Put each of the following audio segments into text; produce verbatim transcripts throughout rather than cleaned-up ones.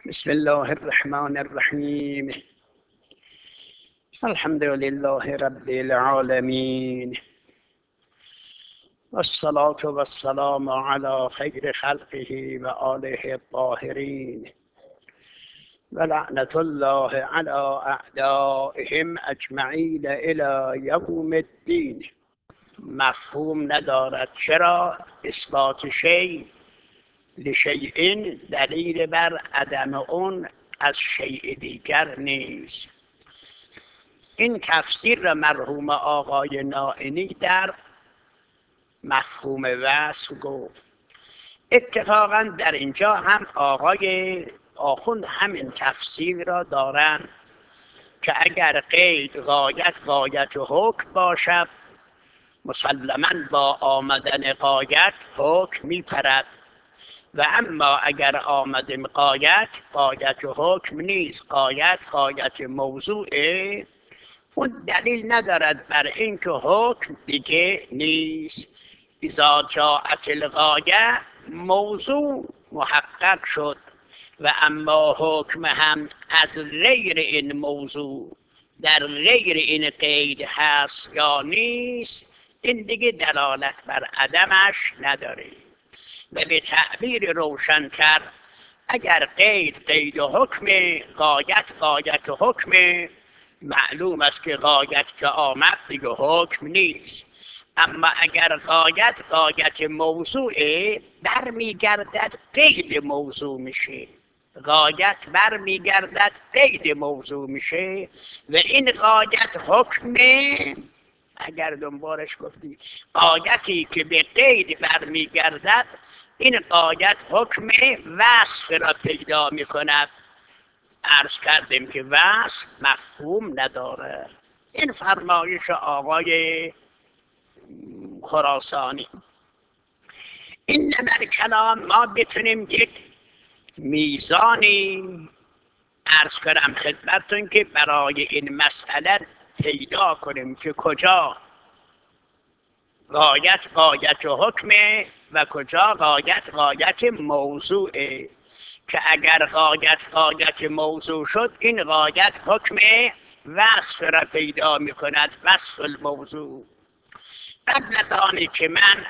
بسم الله الرحمن الرحیم. الحمد لله رب العالمین والصلاة والسلام على خیر خلقه و آله الطاهرین و لعنت الله علی اعدائهم اجمعین الی یوم الدین. مفهوم ندارد. چرا؟ اثبات شیء لشیء دلیل بر عدم اون از شیء دیگر نیست. این تفسیر را مرحوم آقای نائینی در مفهوم وصف گفت. اتفاقا در اینجا هم آقای آخوند همین تفسیر را دارند که اگر قید غایت غایت و حکم باشد، مسلما با آمدن غایت حکم میپرد، و اما اگر آمده غایت غایت و حکم نیست، غایت غایت موضوعه، اون دلیل ندارد بر اینکه حکم دیگه نیست. اذا جاءت الغایه موضوع محقق شد، و اما حکم هم از غیر این موضوع در غیر این قید هست یا نیست، این دیگه دلالت بر عدمش نداره. و به تعبیر روشن‌تر، اگر قید قید و حکم، غایت غایت و حکم، معلوم است که غایت که آمد دیگه حکم نیست. اما اگر غایت غایت موضوعه، برمیگردد قید موضوع میشه. غایت برمیگردد قید موضوع میشه و این غایت حکمه. اگر دنبالش گفتی غایتی که به قید برمیگردد، این غایت حکم وصف را پیدا میکند. عرض کردیم که وصف مفهوم نداره. این فرمایش آقای خراسانی. این نمر کلام ما بتونیم یک میزانی عرض کنم خدمتتون که برای این مسئله پیدا کنیم که کجا غایت غایت و حکمه و کجا غایت غایت موضوعه. که اگر غایت غایت موضوع شد، این غایت حکم وصف را پیدا می کند، وصف الموضوع. قبل از آنی که من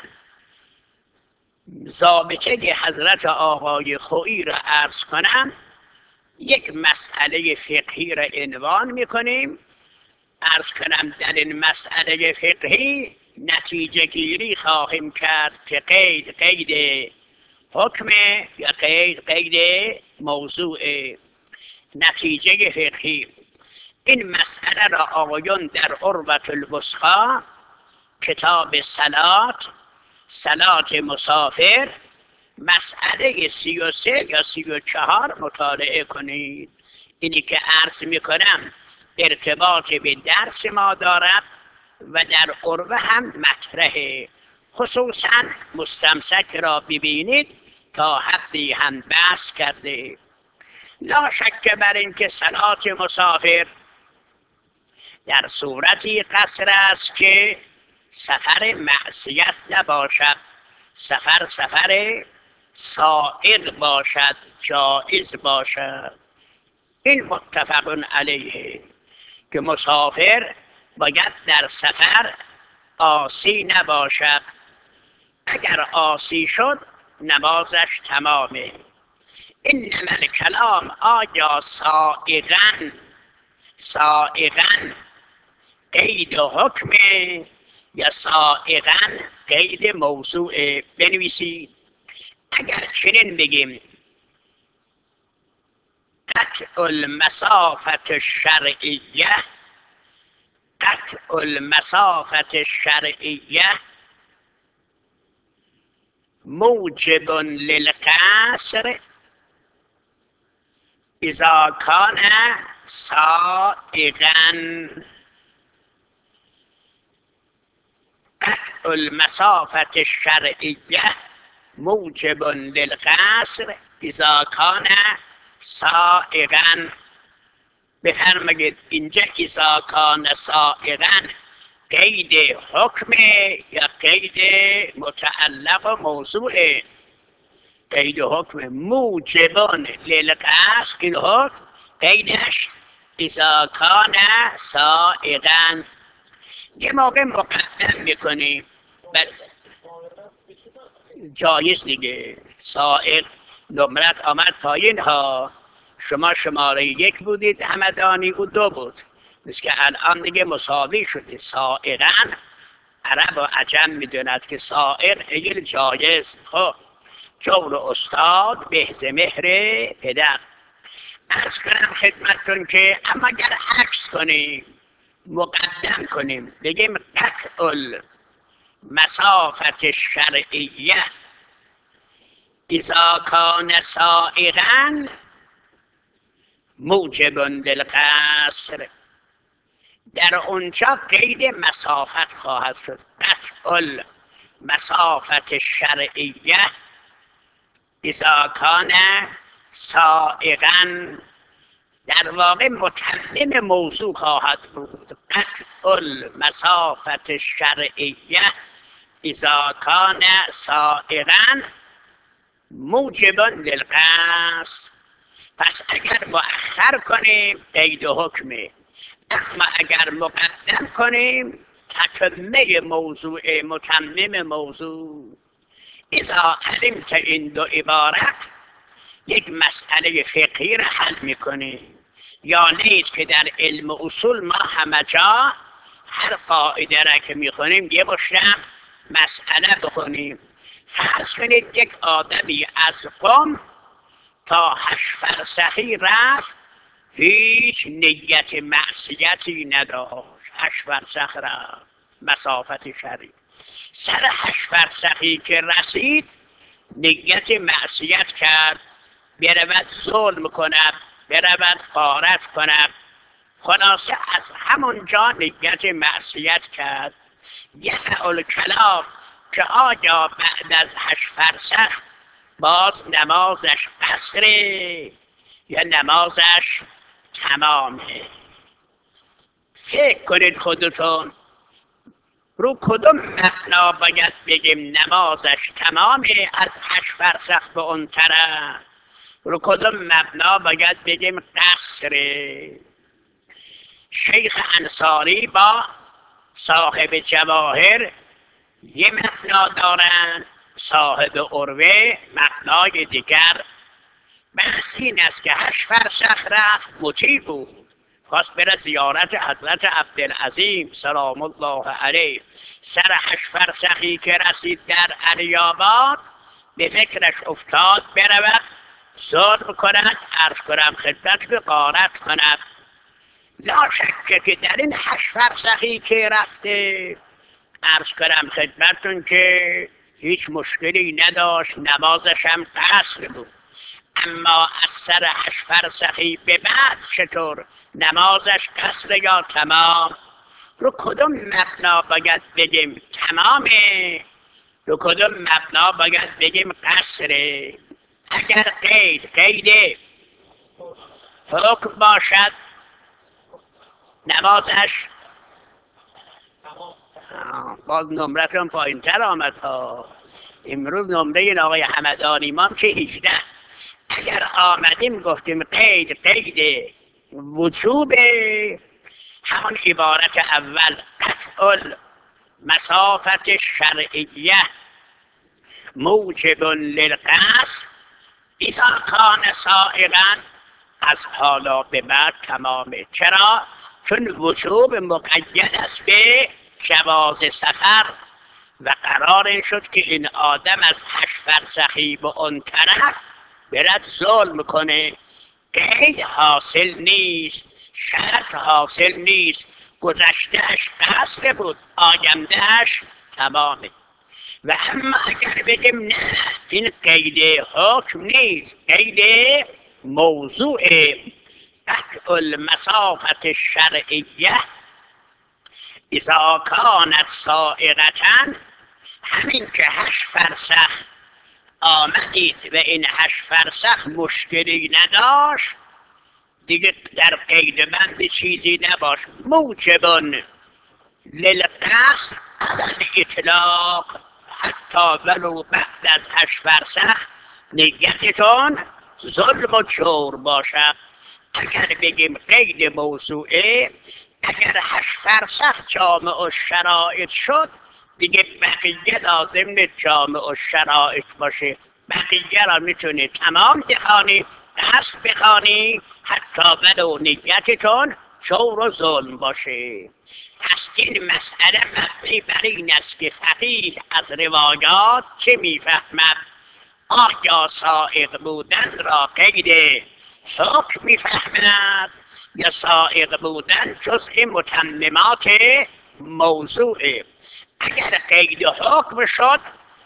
ضابطه حضرت آقای خویی را عرض کنم، یک مسئله فقهی را عنوان می کنیم. عرض کنم در این مسئله فقهی نتیجه گیری خواهیم کرد که قید قید حکم یا قید قید موضوع. نتیجه فقهی این مسئله را آقایون در عروة الوثقی کتاب صلات صلات مسافر مسئله سی و سه یا سی و چهار مطالعه کنید. اینی که عرض میکنم ارتباط به درس ما دارد و در عروة هم مطرحه. خصوصا مستمسک را ببینید تا حدی هم بحث کرده. لا شک بر اینکه صلات مسافر در صورتی قصر است که سفر معصیت نباشد، سفر سفر سائغ باشد، جائز باشد. این متفق علیه که مسافر باید در سفر عاصی نباشد. اگر عاصی شد نمازش تمامه. انما الکلام آیا سائغاً سائغاً قید حکم یا سائغاً قید موضوع؟ بنویسید. اگر چنین بگیم قطع المسافت الشرعیه قطع المسافت الشرعیه موجب للقصر اذا کان سائغاً. قطع المسافت الشرعیه موجب للقصر اذا کان سائغاً. بفرمایید اینجا اذا کان سائغاً قید حکم یا قید متعلق و موضوع؟ قید حکم موجبان للقصد، این حکم قیدش اذا کان سائغا. یه موقع مقدم میکنیم جایز دیگه. سائق نمرت آمد پایین ها، شما شماره یک بودید همدانی، او دو بود، مثل که الان دیگه مساوی شده. سائغا عرب و عجم میدوند که سائق غیر جایز. خب جور استاد به ز مهر پدر. عرض کنم خدمتتون که اما اگر عکس کنیم مقدم کنیم بگیم قطع المسافت شرعیه اذا کان سائغا موجب للقصر، در اونجا قید مسافت خواهد شد. قطع المسافت شرعیه اذا کان سائغا، در واقع متمم موضوع خواهد بود. قطع المسافت شرعیه اذا کان سائغا موجب للقصد. پس اگر مؤخر کنیم قید حکمه، اما اگر مقدم کنیم تتمه موضوع، متمم موضوع. اذا علمت این دو عبارت یک مسئله فقهی را حل میکنیم. یا نیست که در علم اصول ما همه جا هر قاعده را که میخونیم یه مشتم مسئله بخونیم. فرض کنید یک آدمی از قم تا هشت فرسخی رفت، هیچ نیت معصیتی نداشت، هشت فرسخ رفت مسافت شرعی. سر هشت فرسخی که رسید نیت معصیت کرد، برود ظلم کند، برود غارت کند، خلاصه از همونجا نیت معصیت کرد. یقع الکلام که آیا بعد از هشت فرسخ باز نمازش قصره یا نمازش تمامه؟ فکر کنید خودتون رو کدوم مبنا باید بگیم نمازش تمامه از هشت فرسخ به اون طرف؟ رو کدوم مبنا باید بگیم قصره؟ شیخ انصاری با صاحب جواهر یه مبنا دارن، صاحب عروه مبنای دیگر. بحث این است که هشت فرسخ رفت، مطیع بود، خواست بره زیارت حضرت عبدالعظیم سلام الله علیه. سر هشت فرسخی که رسید در علی آباد به فکرش افتاد برود ظلم کند، عرض کنم خدمت به غارت کند. لا شکه که در این هشت فرسخی که رفته عرض کنم خدمتون که هیچ مشکلی نداشت، نمازش هم قصر بود. اما از سر هشت فرسخی به بعد چطور؟ نمازش قصر یا تمام؟ رو کدوم مبنا باید بگیم تمامه؟ رو کدوم مبنا باید بگیم قصره؟ اگر قید قید حکم باشد نمازش باز نمرتون پایین تر آمد ها. امروز نمره این آقای حمدانی مام که هجده. اگر آمدیم گفتیم قید قید وجوب، همون عبارت اول قطع مسافت شرعیه موجب للقصد اذا کان سائغا، از حالا به بعد تمامه. چرا؟ چون وجوب مقید است به جواز سفر و قرار این شد که این آدم از هشت فرسخی به اون طرف برد ظلم کنه. قید حاصل نیست، شرط حاصل نیست. گذشتهش قصر بود، آیندهش تمامه. و اما اگر بگیم نه این قید حکم نیست، قید موضوع قطع المسافت شرعیه اذا کانت سائغة، همین که هشت فرسخ آمدید و این هشت فرسخ مشکلی نداشت دیگه در قید بند چیزی نباش. موجبان للقصد على الاطلاق، حتی ولو بعد از هشت فرسخ نیتتون ظلم و جور باشد. اگر بگیم قید موضوعه، اگر هشت فرسخ جامع و شرایط شد دیگه بقیه لازم نیست جامع و شرایط باشه، بقیه را میتونی تمام بخوانی، دست بخوانی، حتی ولو نیتتون جور و ظلم باشه. پس این مسئله مبنی بر این است که فقیه از روایات چه میفهمد؟ آیا سائق بودن را قید حکم میفهمد یا سائق بودن جزء متممات موضوعه؟ اگر قید حکم شد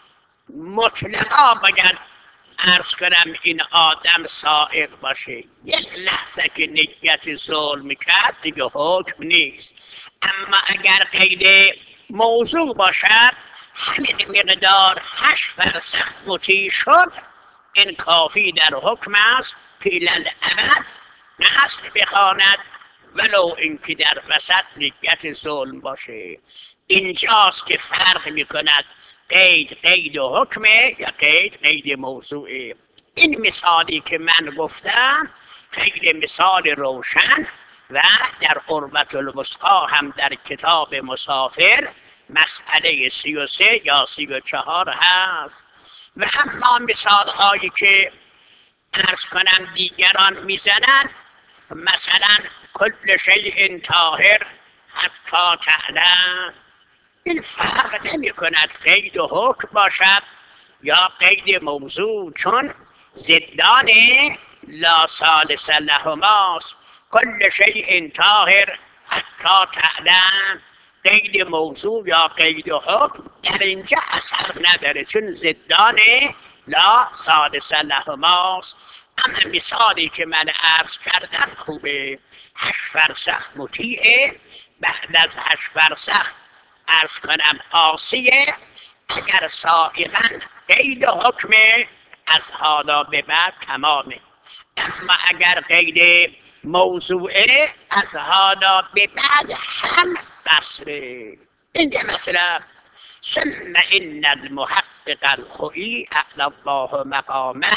مطلقا باید عرض کنم این آدم سائق باشه. یک لحظه که نیت ظلم کرد دیگه حکم نیست. اما اگر قید موضوع باشد همین مقدار هشت فرسخ مطیع شد این کافی در حکم است پیلند ابد نصر بخواند ولو اینکه در وسط نیت ظلم باشه. اینجاست که فرق میکند قید قید و حکمه یا قید قید موضوعه. این مثالی که من گفتم خیلی مثال روشن و در قربت الوثقی هم در کتاب مسافر مسئله سی و سه یا سی و چهار هست. و اما مثال هایی که عرض کنم دیگران میزنند، مثلا کل شیء طاهر حتی تعلم، این فرق نمی کند قید و حکم باشد یا قید موضوع، چون ضدان لا ثالث لهماست. کل شیء طاهر حتی تعلم، قید موضوع یا قید حکم در اینجا اثر نداره چون ضدان لا ثالث لهماست. اما مثالی که من عرض کردم خوبه، هشت فرسخ مطیعه، بعد از هشت فرسخ عرض کنم عاصیه. اگر سائقا قید حکمه از حالا به بعد تمامه، اما اگر قید موضوعه از حالا به بعد هم قصره. این مطلب ثم ان المحقق الخوئی اعلی الله مقامه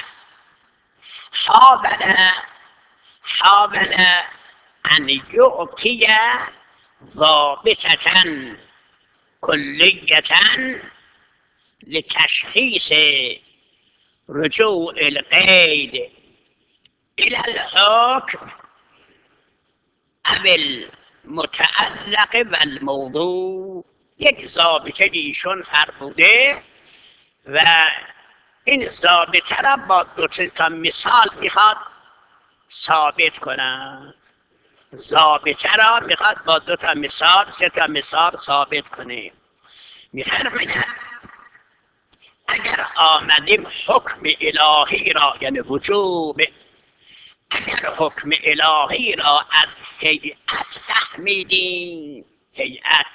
حاول حاول ان یعطی ضابطة کلیة لتشخیص رجوع القید الى الحکم او المتعلق و الموضوع. یک ضابطه ایشون فرموده و این ضابطه را با دو تا مثال میخواد ثابت کنه. ضابطه را میخواد با دو تا مثال سه تا مثال ثابت کنه. میفرماید اگر آمدیم حکم الهی را یعنی وجوب، اگر حکم الهی را از هیئت فهمیدیم، هیئت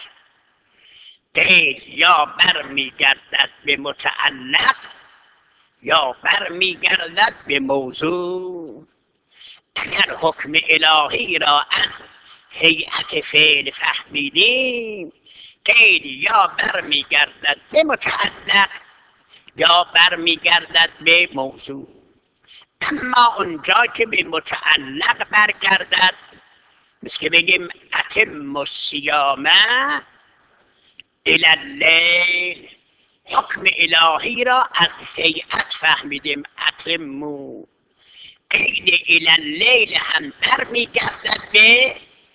قید یا برمیگردد به متعلق یا برمیگردد به موضوع. اگر حکم الهی را از هیئت فعل فهمیدیم قید یا برمیگردد به متعلق یا برمیگردد به موضوع. اما اونجا که به متعلق برگردد مثل که بگیم اتم الصیام الی اللیل، حکم الهی را از هیئت فهمیدیم اتمو، قید الی اللیل هم برمیگردد به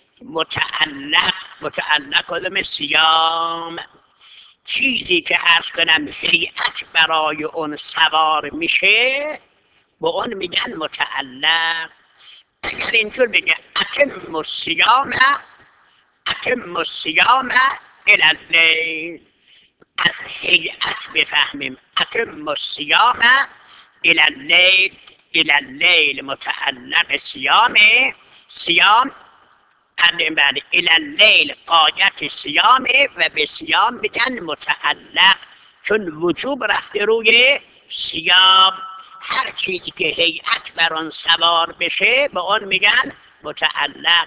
متعلق. متعلق کدام؟ صیام. چیزی که عرض کنم هیئت برای اون سوار میشه با اون میگن متعلق. اگر اینطور بگه اتم الصیام اتم الصیام الی اللیل، از هیئت بفهمیم اتم الصیام الی اللیل، الی اللیل متعلق صیامه، صیام بعد الی اللیل قایت صیامه و به صیام بگن متعلق چون وجوب رفته روی صیام. هر چیزی که هیئت بر آن سوار بشه به آن میگن متعلق.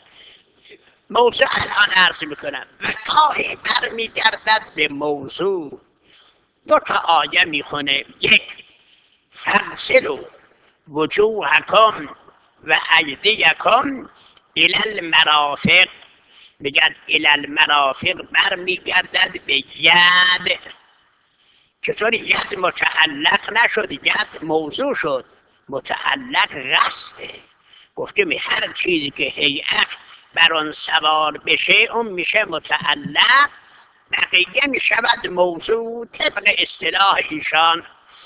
موضوع الان عرض میکنم و گاهی برمیگردد به موضوع. دو تا آیه میخونه، یک فاغسلوا وجوهکم و ایدیکم الی المرافق. میگن الی المرافق برمیگردد به ید. چطور ید متعلق نشد؟ ید موضوع شد، متعلق قصده. گفتیم هر چیزی که هیئت بر آن سوار بشه اون میشه متعلق، بقیه میشود موضوع طبق اصطلاح ایشان.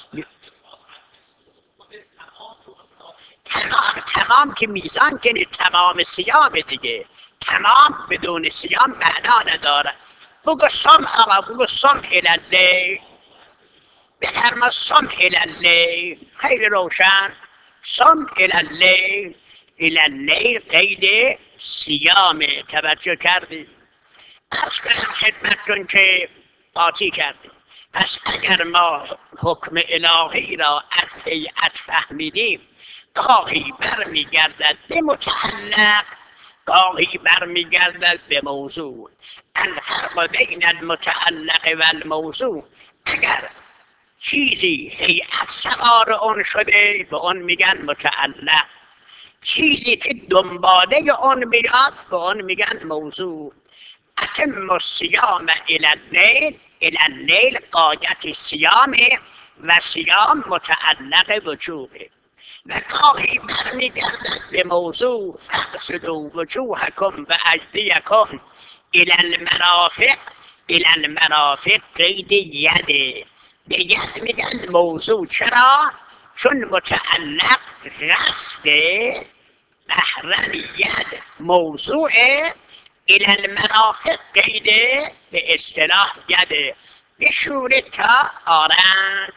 تمام تمام که میزان که تمام سیام دیگه، تمام بدون سیام معنا نداره. بگو سم آقا، بگو سم الالیل، بفرما سم الالیل، خیلی روشن. سم الالیل، الالیل قید سیامه. توجه کردی؟ از کنم خدمتتون که قاطی کردیم. پس اگر ما حکم الهی را از هیئت فهمیدیم، گاهی برمیگردد به متعلق، گاهی برمیگردد به موضوع. الفرق بین المتعلق و الموضوع، اگر چیزی هیئت سوار اون شده به اون میگن متعلق، چیزی که دنباله اون میاد به اون میگن موضوع. اتم الصیام الی اللیل، الی اللیل غایت سیامه و سیام متعلق وجوبه. و گاهی برمیگردد به موضوع فاغسلوا وجوهکم و ایدیکم الی المرافق. الی المرافق قید یده، به ید میگن موضوع. چرا؟ چون متعلق قصده، بهرن ید موضوعه، الی المرافق قیده به اصطلاح یده. بشوره تا آرنج.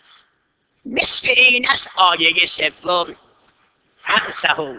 مثل این است آیه سوم، فامسحوا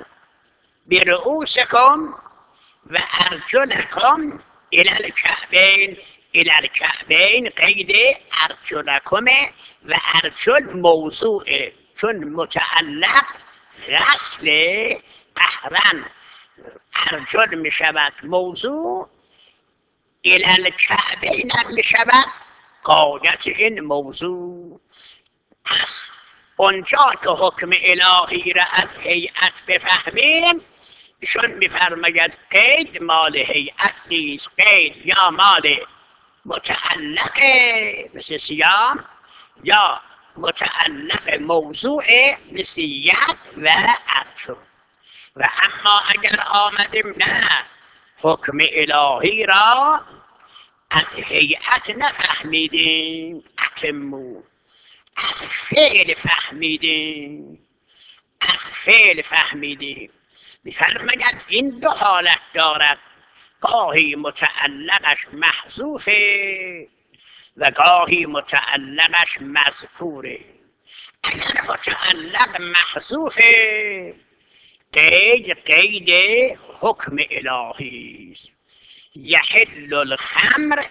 برؤوسکم و ارجلکم الی الکعبین. الی الکعبین قید ارجلکم و ارجل موضوعه، چون متعلق غسل قهرن ارجل می شود موضوع، الی الکعبین هم می شود غایت این موضوع. پس اونجا که حکم الهی را از هیئت بفهمیم، ایشون میفرماید قید مال هیئت نیست، قید یا مال متعلق مثل سیام یا متعلق موضوع مثل ید و ارجل. و اما اگر آمدیم نه حکم الهی را از هیئت نفهمیدیم، اتمو از فعل فهمیدیم، از فعل فهمیدیم. میفرماید این دو حالت دارد، گاهی متعلقش محذوفه و گاهی متعلقش مذکوره. اگر متعلق محذوفه قید قید حکم الهی است. یحل الخمر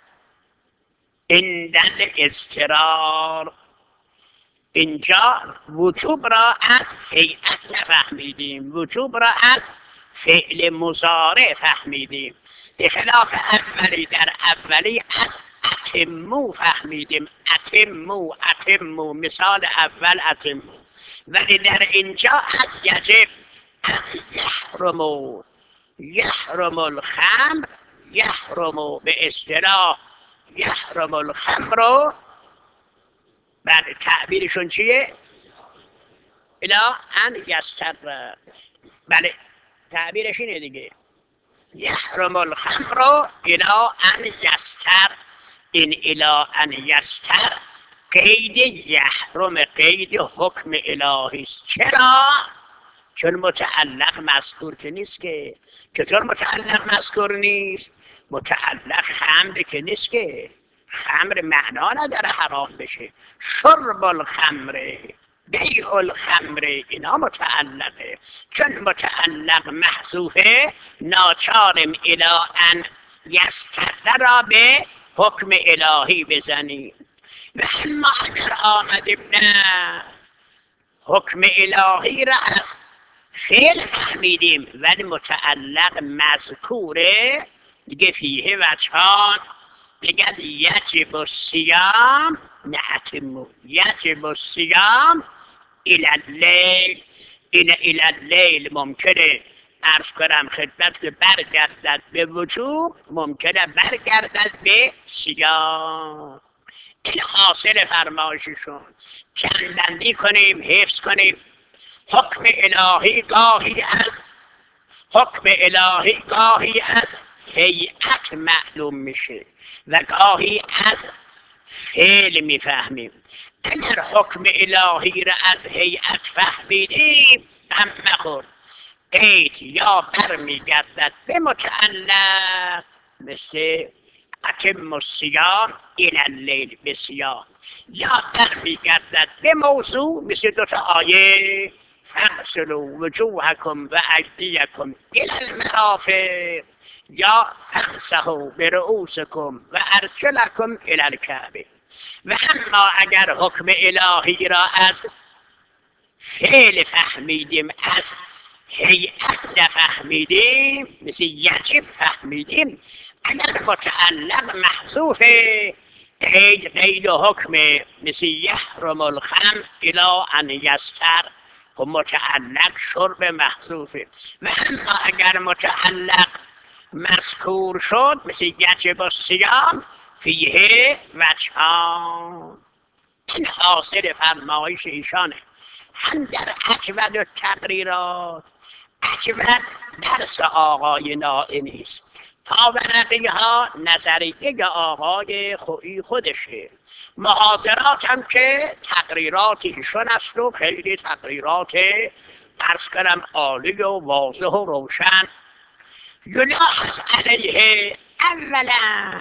عند الاضطرار. اینجا وجوب را از هیئت نفهمیدیم، وجوب را از فعل مضارع فهمیدیم. به خلاف اولی، در اولی از اتمو فهمیدیم، اتمو اتمو مثال اول اتمو. ولی در اینجا از یجب، از یحرمو، یحرم الخمر، یحرمو به اصطلاح یحرم الخمر. بله تعبیرشون چیه؟ الا ان یستر. بله تعبیرش اینه دیگه، یحرم الخمر الا ان یستر. این الا ان یستر قید یحرم، قید حکم الهی است. چرا؟ چون متعلق مذکور که نیست که. چطور متعلق مذکور نیست؟ متعلق خمر که نیست که. خمر معنا نداره حرام بشه. شرب الخمر، بیع الخمر، اینا متعلقه. چون متعلق محذوفه ناچارم الی ان یستر را به حکم الهی بزنیم. و اما اگر آمدیم نه حکم الهی را از فعل فهمیدیم ولی متعلق مذکوره، دیگه فیه وجهان، بگد یجب الصیام نعتم یتم الصیام الی اللیل. این الی اللیل ممکنه عرض کنم خدمت که برگردد به وجوب، ممکنه برگردد به صیام. این حاصل فرمایششون. چندبندی کنیم، حفظ کنیم. حکم الهی گاهی از حکم الهی گاهی از هیئت معلوم میشه و گاهی از فعل میفهمیم. اگر حکم الهی را از هیئت فهمیدیم غم مخور، قید یا برمیگردد به متعلق، مثل اتم الصیام الی اللیل بصیام، یا برمیگردد به موضوع مثل دوتا آیه فاغسلوا وجوهکم و ایدیکم الی المرافق، یا فامسحوا برؤوسکم و ارجلکم الی الکعبین. و اما اگر حکم الهی را از فعل فهمیدیم، از هیئت نفهمیدیم، مثل یجب فهمیدیم، اگر متعلق محذوف قید قید و حکم، مثل یحرم الخمر الی ان یسر، و متعلق شرب محذوفه. و اما اگر متعلق مذکور شد، مثل یجب الصیام فیه وجهان. این حاصل فرمایش ایشانه. هم در اجود و تقریرات، اجود درس آقای نائینی است، پاورقی ها نظریه آقای خویی خودشه، محاضرات هم که تقریرات ایشان است و خیلی تقریرات عرض کنم عالی و واضح و روشن. یلاحظ علیه اولا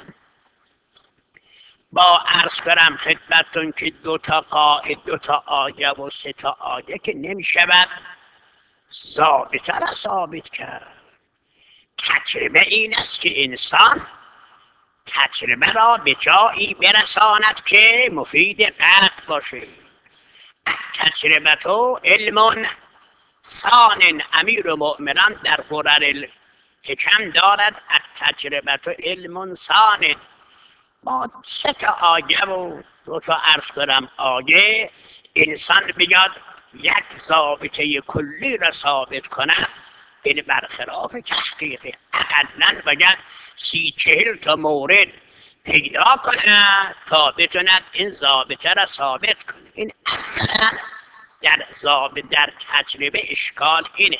با عرض کنم خدمتون که دو تا قاعده، دو تا آیه و سه تا آیه که نمی شود ضابطه را ثابت کرد. تجربه این است که انسان تجربه را به جایی برساند که مفید قطع باشه. تجربه تو علم سان امیر مؤمنان در قرر الحکم دارد. تجربه تو علم سان. با سه تا آیه و دو تا عرض کنم آیه انسان بیاد یک ضابطه کلی را ثابت کند، این برخلاف تحقیقه. اقلا باید سی چهل تا مورد پیدا کند تا بتوند این ضابطه را ثابت کند. این اقلا در ضابط در تجربه اشکال اینه.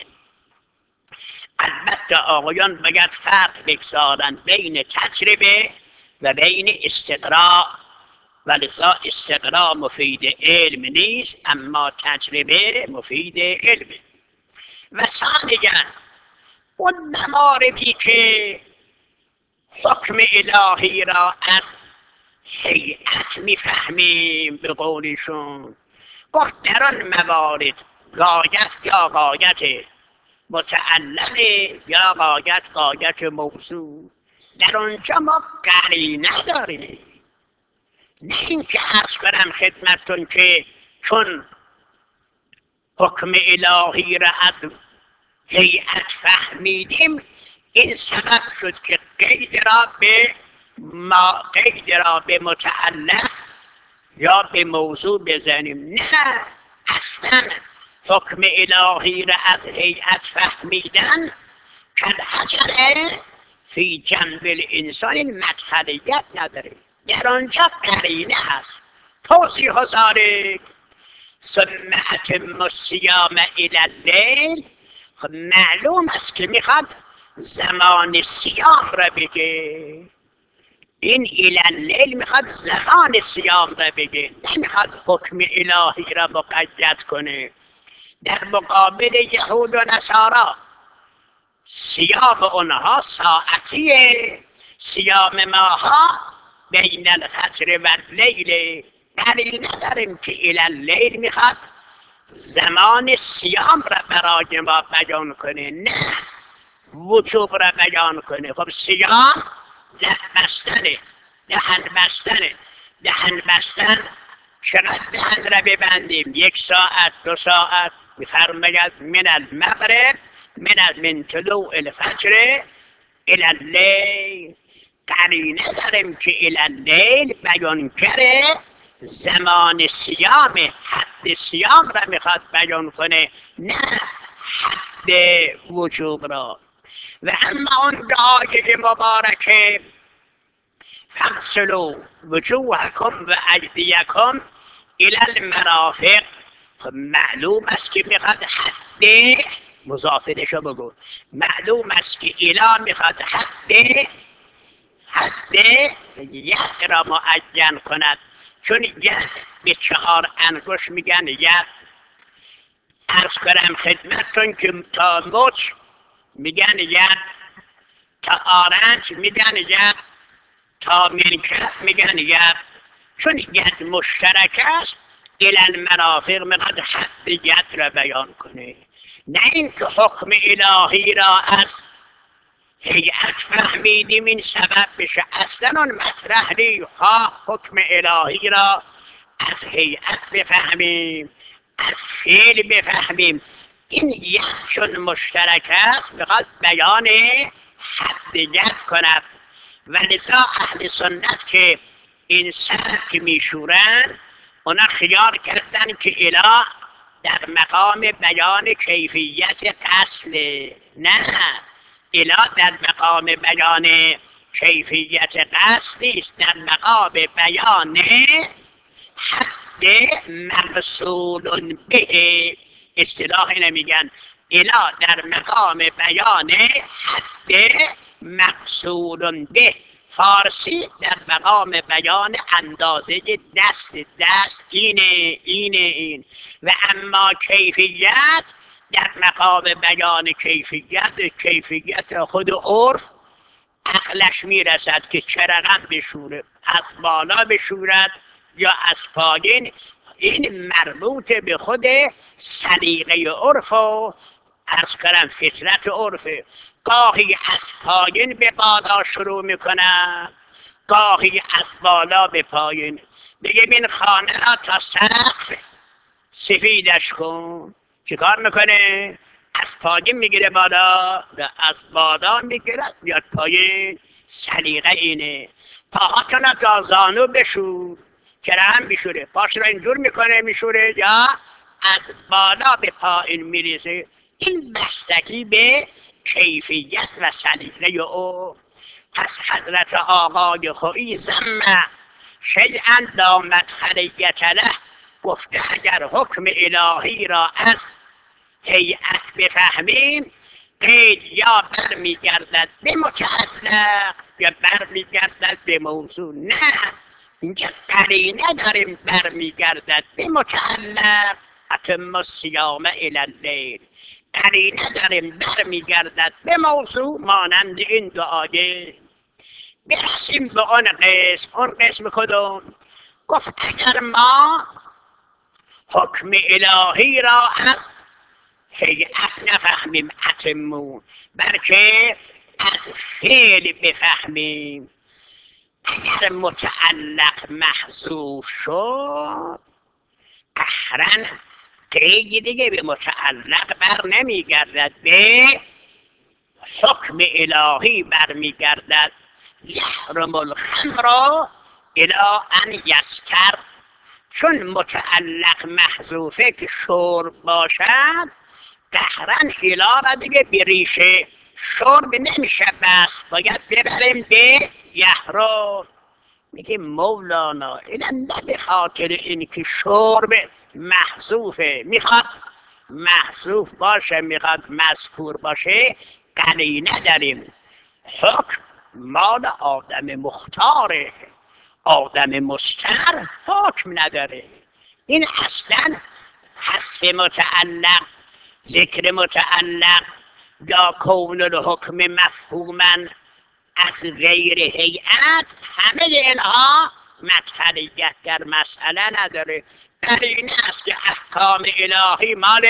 البته آقایان باید فرق بگذارند بین تجربه و بین استقراء، و لذا استقراء مفید علم نیست اما تجربه مفید علم. و ثانیاً اون مواردی که حکم الهی را از هیئت میفهمیم به قولشون، گفت در آن موارد غایت یا غایت متعلق یا غایت غایت موضوع، در اونجا ما قرینه داریم. نه اینکه عرض کنم خدمتتون که چون حکم الهی را از هیئت فهمیدیم این سبب شد که قید را به ما قید را به متعلق یا به موضوع بزنیم. نه، اصلا حکم الهی را از هیئت فهمیدن کالحجر فی جنب الانسان مدخلیت نداره، در آنجا قرینه هست. توضیح و ذالک ثم اتم الصیام الی اللیل، خب معلوم است که میخواد زمان صیام را بگه. این الی اللیل میخواد زمان صیام را بگه، نمیخواد حکم الهی را مقید کنه. در مقابل یهود و نصارا صیام اونها ساعتیه، صیام ماها بین الفجر و اللیل. قرینه داریم که الی اللیل میخواد زمان صیام را برای ما بیان کنه، نه وجوب را بیان کنه. خب صیام لب بستنه، دهن بستنه. دهن بستن چقدر دهن را ببندیم؟ یک ساعت، دو ساعت. میفرماید من المغرب من من طلوع الفجر الی اللیل. قرینه داریم که الی اللیل بیانگر زمان صیام، حد صیام را میخواد بیان کنه، نه حد وجوب را. و اما اون آیه مبارکه فاغسلوا وجوهکم و ایدیکم الی المرافق، خب معلوم است که میخواد حد مضافرشو بگو، معلوم است که اله میخواد حد حد ید را معین کند، چون ید به چهار انگشت میگن ید. عرض کنم خدمتتون که تا مچ میگن ید، تا آرنج میگن ید، تا منکب میگن ید. چون ید مشترک است الی المرافق میخواد حد ید را بیان کنه، نه اینکه حکم الهی را از هیئت فهمیدیم این سبب بشه. اصلا اون مطرح نیست. ها حکم الهی را از هیئت بفهمیم، از فعل بفهمیم. این یک چون مشترک است میخواد بیان حد ید کند. و لذا اهل سنت که این سر که میشورن اونا خیال کردن که اله در مقام بیان کیفیت قصد، نه، اله در مقام بیان کیفیت قصد نیست، در مقام بیان حد مقصود به. اصطلاح اینو میگن اله در مقام بیان حد مقصود به. فارسی در مقام بیان اندازه دست دست اینه اینه این. و اما کیفیت در مقام بیان کیفیت کیفیت خود عرف عقلش میرسد که چه رقم بشوره، از بالا بشورد یا از پایین. این مربوط به خود سلیقه عرف و عرض کنم فطرت عرفه. گاهی از پایین به بالا شروع میکنه، گاهی از بالا به پایین. بگه این خانه را تا سقف سفیدش کن، چه کار میکنه؟ از پایین میگیره بالا و از بالا میگیره بیاد پایین. سلیقه اینه. پاهاتون تا زانو بشور، چرا هم بشوره، پاش را اینجور میکنه میشوره یا از بالا به پایین میریزه. این بستگی به کیفیت و سلیقه او. پس حضرت آقای خویی زمه شیئا لا مدخلیت له، گفته اگر حکم الهی را از هیئت بفهمیم قید یا برمیگردد به متعلق یا برمیگردد به موضوع. نه، اینجا قرینه داریم برمیگردد به متعلق، اتم الصیام الی اللیل. قرینه داریم برمیگردد به موضوع مانند این دعایه. برسیم به آن قسم. آن قسم کدوم؟ گفت اگر ما حکم الهی را از هیئت نفهمیم اتمون، بلکه از فعل بفهمیم. اگر متعلق محذوف شد قهرن قید دیگه به متعلق بر نمیگردد، به حکم الهی برمیگردد. یحرم الخمر الی ان یستر، چون متعلق محذوفه که شرب باشد قهرن اله را دیگه به ریشه شرب نمیشه، بس باید ببریم به یحرم. میگه مولانا اینا نه به خاطر این که شرب محذوفه، میخواد محذوف باشه، میخواد مذکور باشه. قرینه داریم. حکم مال آدم مختاره، آدم مستر حکم نداره. این اصلا حذف متعلق، ذکر متعلق یا کون الحکم مفهوما از غیر هیئت، همه اینها مدخلیت در مسئله نداره. قرینه است که احکام الهی مال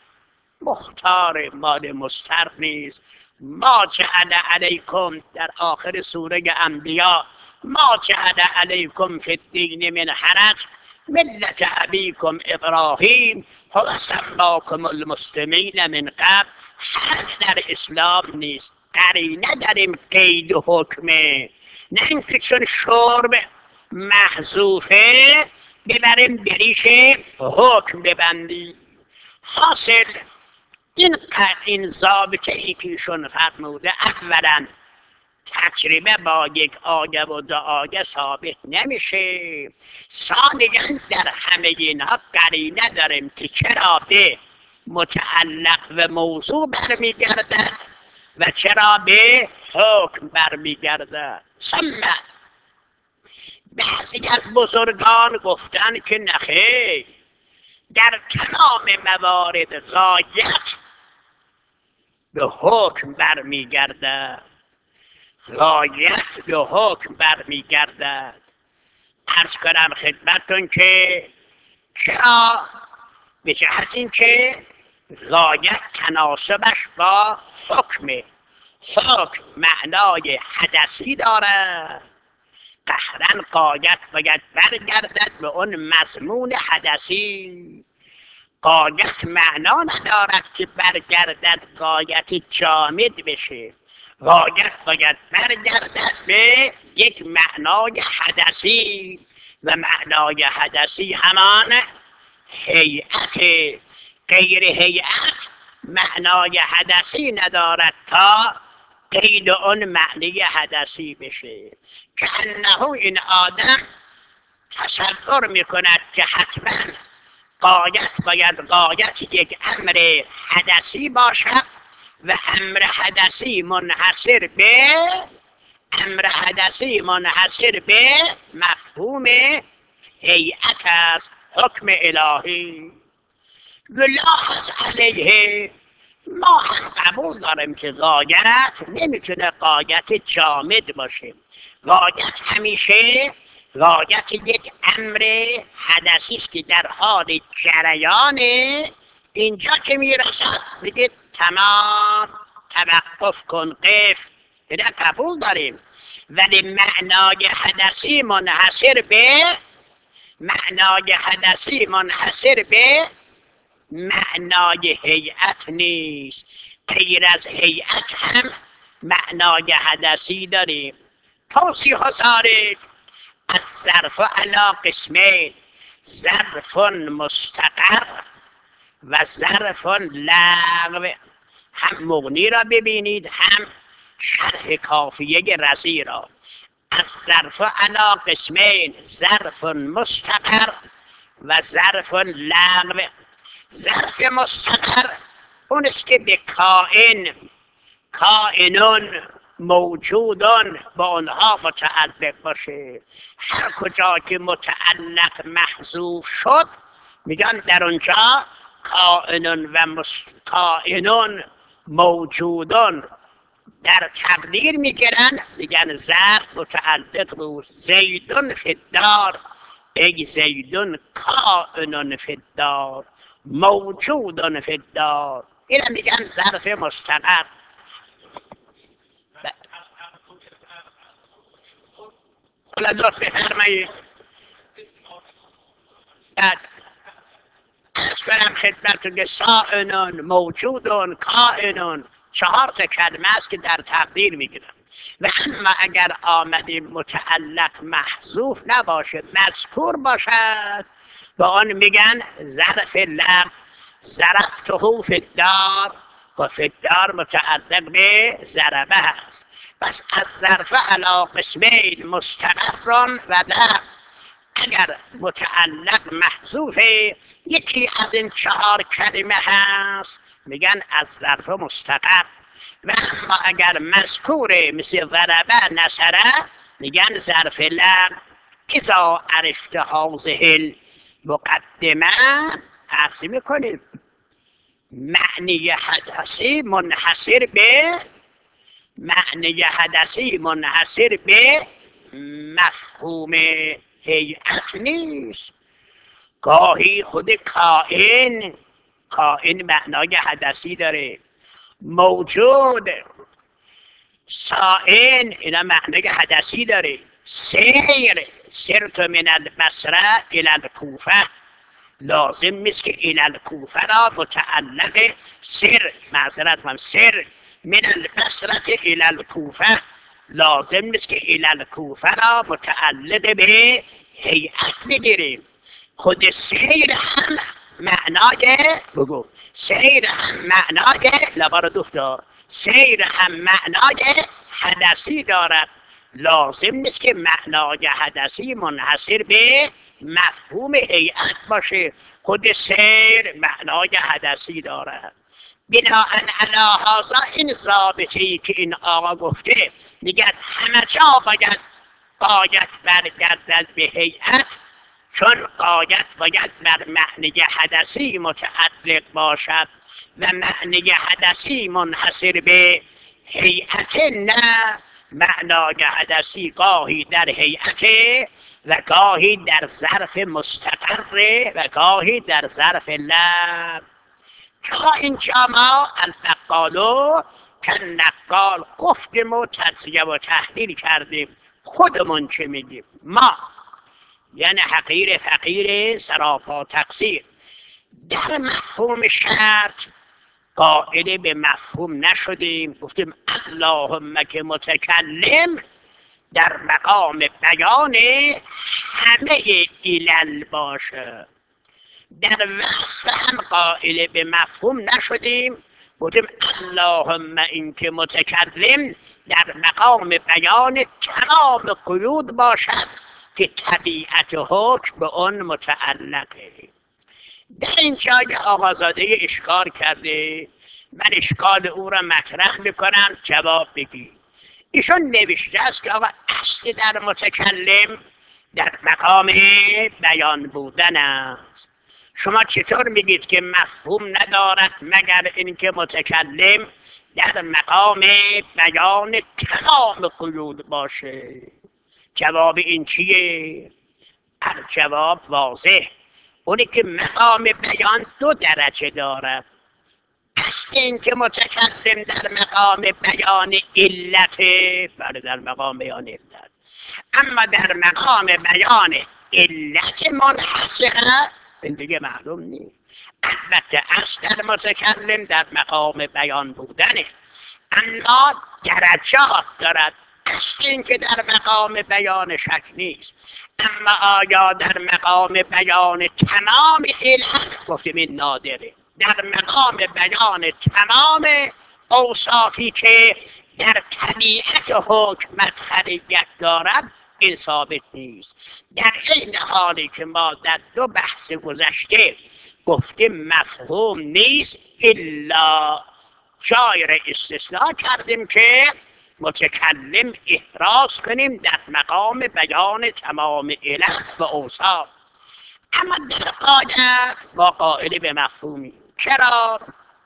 مختار، مال مستر نیست. ما جعل علیکم در آخر سوره انبیا، ما جعل علیکم فی الدین من حرج ملت ابیکم ابراهیم هو سماکم المسلمین من قبل. حرج در اسلام نیست. قرینه داریم قید حکمه، نه اینکه چون شرب محذوفه ببریم بریش حکم ببندی. حاصل این این ضابطه ای که ایشون فرموده اولا تجربه با یک آگه و دو آگه ثابت نمیشه، ثانیا در همه اینها قرینه داریم که چرا به متعلق و موضوع برمیگردد و چرا به حکم برمیگردد. ثم بعضی از بزرگان گفتن که نخیر، در تمام موارد غایت به حکم برمیگردد، غایت به حکم برمیگردد. عرض کنم خدمتتون که چرا؟ به جهت اینکه غایت تناسبش با حکمه. حکم معنای حدثی داره، قهرن غایت باید برگردد به اون مضمون حدثی. غایت معنا ندارد که برگردد غایت جامد بشه، غایت باید برگردد به یک معنای حدثی و معنای حدثی همان هیئت. غیر هیئت معنای حدثی ندارد تا قید اون معنی حدثی بشه. که انه این آدم تصور میکند که حتما غایت باید غایت یک امر حدثی باشد و امر حدثی منحصر به امر حدثی منحصر به مفهوم هیئت است، حکم الهی. ولاحظ علیه، ما هم قبول داریم که غایت نمیتونه غایت جامد باشه. غایت همیشه غایت یک امر حدثی است که در حال جریانه. اینجا که میرسد بگید تمام، توقف کن، قف. اینا قبول داریم، ولی معنای حدثی منحصر به معنای حدثی منحصر به معنای هیئت نیست. غیر از هیئت هم معنای حدثی داریم. توضیح هزارک از ظرف علی قسمین، ظرف مستقر و ظرف لغو. هم مغنی را ببینید هم شرح کافیه رضی را. از ظرف علی قسمین، ظرف مستقر و ظرف لغو. ظرف مستقر اون است که به کائن، کائنون، موجودان با آنها متعلق باشه. هر کجا که متعلق محذوف شد میگن در اونجا کائنون و مست... کائنون موجودان در تقدیر میگیرن، میگن ظرف متعلق بود زیدون فی الدار، ای زیدون کائنون فی الدار، موجودون فی الدار. اینا میگن ظرف مستقر. حالا لطف بفرمایید. از برم خدمتون که سائنون، موجودون، کائنون چهار تا کلمه است که در تقدیر میگیرن. و اما اگر آمدیم متعلق محذوف نباشد، مذکور باشد، با آن میگن ظرف لغو. ضربته فی الدار، و فی الدار متعلق به ضربه هست. پس از ظرف علی قسمین مستقر و لغو. اگر متعلق محذوف یکی از این چهار کلمه هست میگن از ظرف مستقر. و اما اگر مذکوره مثل ضربه، نصره، میگن ظرف لغو. اذا عرفت هذه المقدمه، عرض میکنیم معنی حدثی منحصر به معنی حدثی منحصر به مفهوم هیئت نیست. گاهی خود کائن، کائن معنای حدثی داره. موجود، سائن، اینا معنای حدثی داره. سیر، سرت من البصره الى الکوفه، لازم نیست که الى الکوفه را متعلق سر، معذرت من سر من البصره الى الکوفه، لازم نیست که الى الکوفه را متعلق به هیئت بگیریم. خود سیر هم معنای بگو سیر هم معنای لبارو دفتار سیر هم معنای حدثی دارد. لازم نیست که معنای حدثی منحصر به مفهوم هیئت باشه. خود سیر معنای حدثی دارد. بناهن علی هذا این ضابطه‌ای که این آقا گفته میگه همه جا باید غایت برگردد به هیئت، چون غایت باید بر معنی حدثی متعلق باشد و معنی حدثی منحصر به هیئت نه. معنای حدثی گاهی در هیئت و گاهی در ظرف مستقر و گاهی در ظرف لب. تا اینجا ما البقالو که نقال گفتیم و تجزیه و تحلیل کردیم. خودمون چه میگیم؟ ما یعنی حقیر فقیر سراپا تقصیر در مفهوم شرط قائل به مفهوم نشدیم. گفتیم اللهم که متکلم در مقام بیان همه علل باشه. در وصف هم قائل به مفهوم نشدیم. گفتیم اللهم این که متکلم در مقام بیان تمام قیود باشد که طبیعت حکم به اون متعلقه. در اینجا آقازاده اشکال کرده، من اشکال او را مطرح میکنم جواب بگی. ایشون نوشته است که آقا اصل در متکلم در مقام بیان بودن است. شما چطور میگید که مفهوم ندارد مگر اینکه متکلم در مقام بیان تمام قیود باشه؟ جواب این چیه؟ جواب واضح، اونی که مقام بیان دو درجه دارد. اصل این که متکلم در مقام بیان علت، بله در مقام بیان علت، اما در مقام بیان علت منحصره این دیگه معلوم نیست. البته اصل در متکلم در مقام بیان بودنه، اما درجات دارد. اصل این که در مقام بیان شک نیست، اما آیا در مقام بیان تمام علت؟ گفتیم این نادره. در مقام بیان تمام اوصافی که در طبیعت حکم مدخلیت دارد این ثابت نیست. در این حالی که ما در دو بحث گذشته گفتیم مفهوم نیست الا جای استثناء کردیم که متکلم احراز کنیم در مقام بیان تمام علت و اوصاف. اما در قاعدت با قائل به مفهومی. چرا؟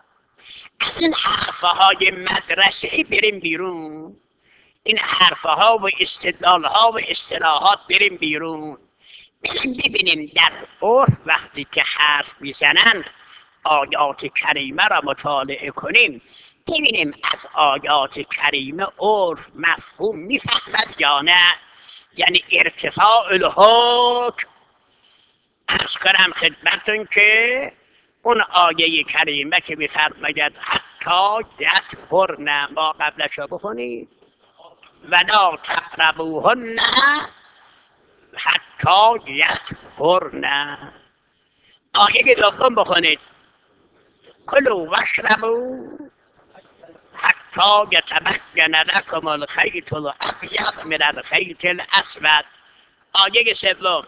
از این حرفه های مدرسه بریم بیرون، این حرفه ها و استدلال ها و اصطلاحات بریم بیرون، بریم ببینیم در عرف وقتی که حرف میزنن آیات کریمه را مطالعه کنیم، ببینیم از آیات کریمه عرف مفهوم میفهمد یا نه. یعنی ارتفاع الحکم. عرض کنم خدمتون که اون آیه کریمه که میفرماید حتی یطهرن، ما قبلش رو بخونید ولا تقربوهن حتی یطهرن. آیه دوم بخونید کلوا واشربوا حتی یتبین لکم الخیط الابیض من الخیط الاسود. آیه سوم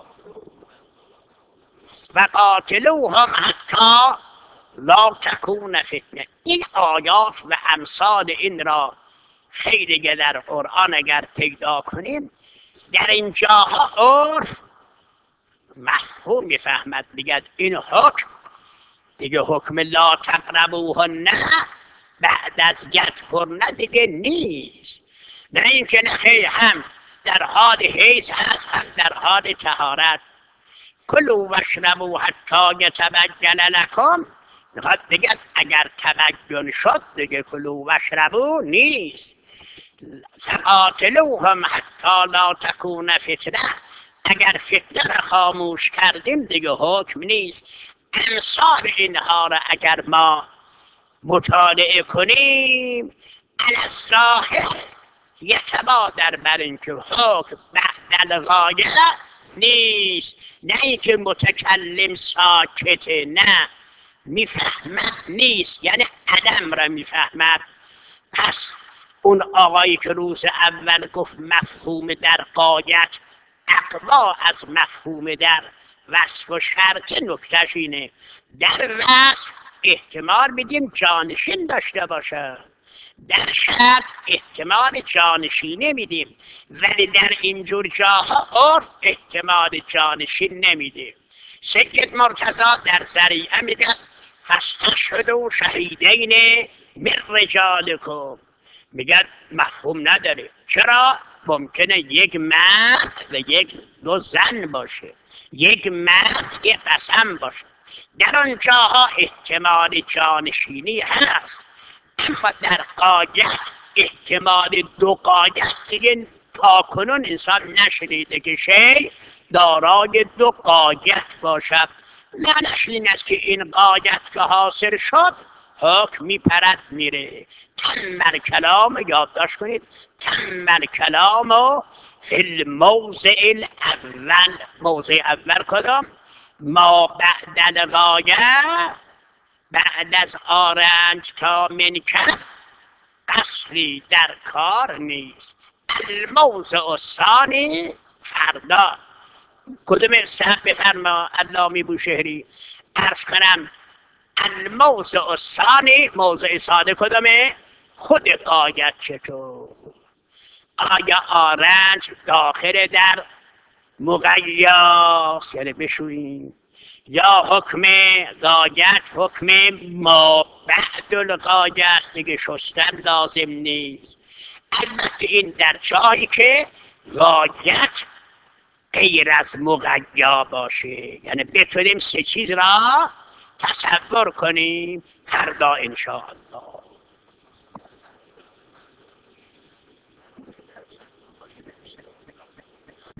و قاتلوهم حتی لا تکون فتنه. این آیات و امثال این را خیلی در قرآن اگر پیدا کنیم در این جاها عرف مفهوم میفهمد. میگه این حکم دیگه حکم لا تقربوهن بعد از یطهرن دیگه نیست. نه اینکه نخیر هم در حال حیض هست هم در حال طهارت. کلوا واشربوا حتی یتبین لکم، میخواد بگه اگر تبین شد دیگه کلوا واشربوا نیست. فقاتلوهم حتی لا تکون فتنه، اگر فتنه را خاموش کردیم دیگه حکم نیست. امثال اینها را اگر ما مطالعه کنیم علی الظاهر یتبادر بر اینکه حکم بعد الغایه نیست، نه اینکه متکلم ساکته، نه میفهمد نیست، یعنی عدم را میفهمد. پس اون آقایی که روز اول گفت مفهوم در غایت اقوا از مفهوم در وصف و شرط، نکتهش اینه در وصف احتمال میدیم جانشین داشته باشه، در شرط احتمال جانشینی میدیم، ولی در اینجور جاها عرف احتمال جانشین نمیدیم. سید مرتضی در ذریعه میگه فاستشهدوا شهیدین من رجالکم، میگن مفهوم نداره. چرا؟ ممکنه یک مرد و یک دو زن باشه، یک مرد یک قسم باشه، در آن جاها احتمال جانشینی هست، اما در غایت احتمال دو غایت دیگه تاکنون انسان نشنیده که شی دارای دو غایت باشد. معنیش این است که این غایت که حاصل شد حکم میپرد میره. تم الکلام، یادداشت کنید، تم الکلام و فی الموضع الاول. موضع اول کدام؟ ما بعد الغایه، بعد از آرنج تا منکه قصری در کار نیست. الموضع الثانی فردا. کدوم سب بفرما علامه بوشهری؟ عرض کنم الموضع الثانی، موضع ثانی کدومه؟ خود غایت چطور؟ آیا آرنج داخل در مغیاس یعنی بشوییم، یا حکم غایت حکم ما بعد الغایه است دیگه شستن لازم نیست. البته این در جایی که غایت غیر از مغیا باشه، یعنی بتونیم سه چیز را تصور کنیم. فردا انشاءالله